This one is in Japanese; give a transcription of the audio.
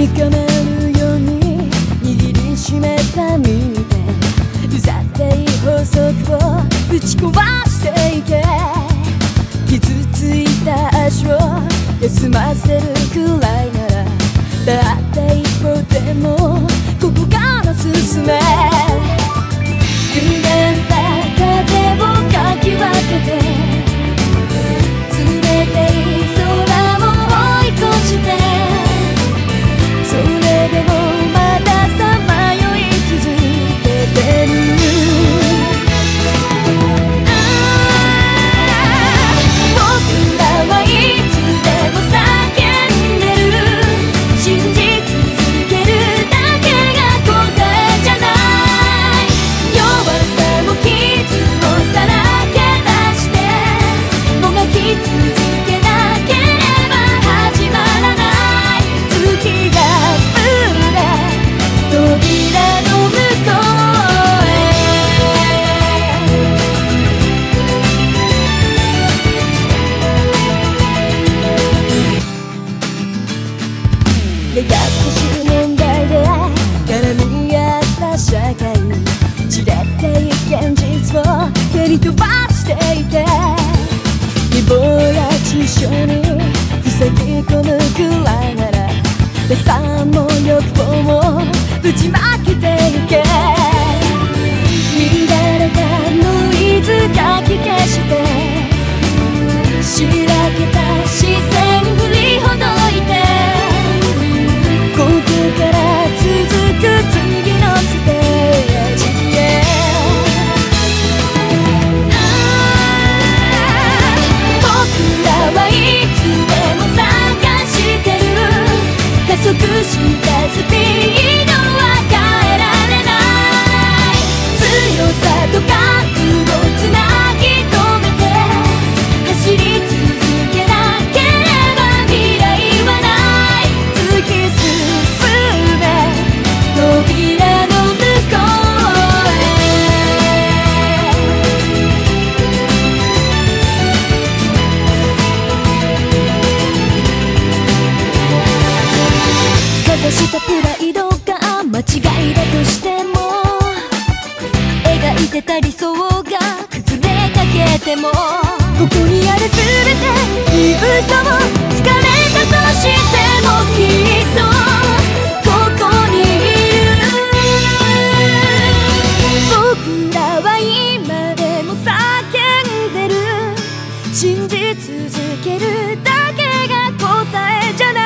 かめるように握りしめた身で譲っていい法則をぶち壊していけ。傷ついた足を休ませるくらいならたった一歩でもここから進め。歪んだ風をかき分けて冷たい空を追い越して、それでもまださまよい続けてる。僕らはいつでも叫んでる。信じ続けるだけが答えじゃない。弱さも傷をさらけ出してもがき続けなければ始まらない。月が触れ扉の向こうへ。ややこしい問題で絡み合った社会、散れてい現実を蹴り飛ばしていて、希望や知性に塞ぎ込むくらいなら打算も欲望もぶちまけていけ。乱れたノイズかき消してしらけた視線振りほどいて、ここから続く次のステージへ。僕らはいつでも探してる。加速したスピードは変えられない。強さと覚悟をつなぎ止めて走り続けなければ未来はない。突き進め扉の向こうへ。かざしたプライドが間違いだとしても、描いてた理想が崩れかけても、ここにある全てに嘘をつかれたとしてもきっとここにいる。僕らは今でも叫んでる。信じ続けるだけが答えじゃない。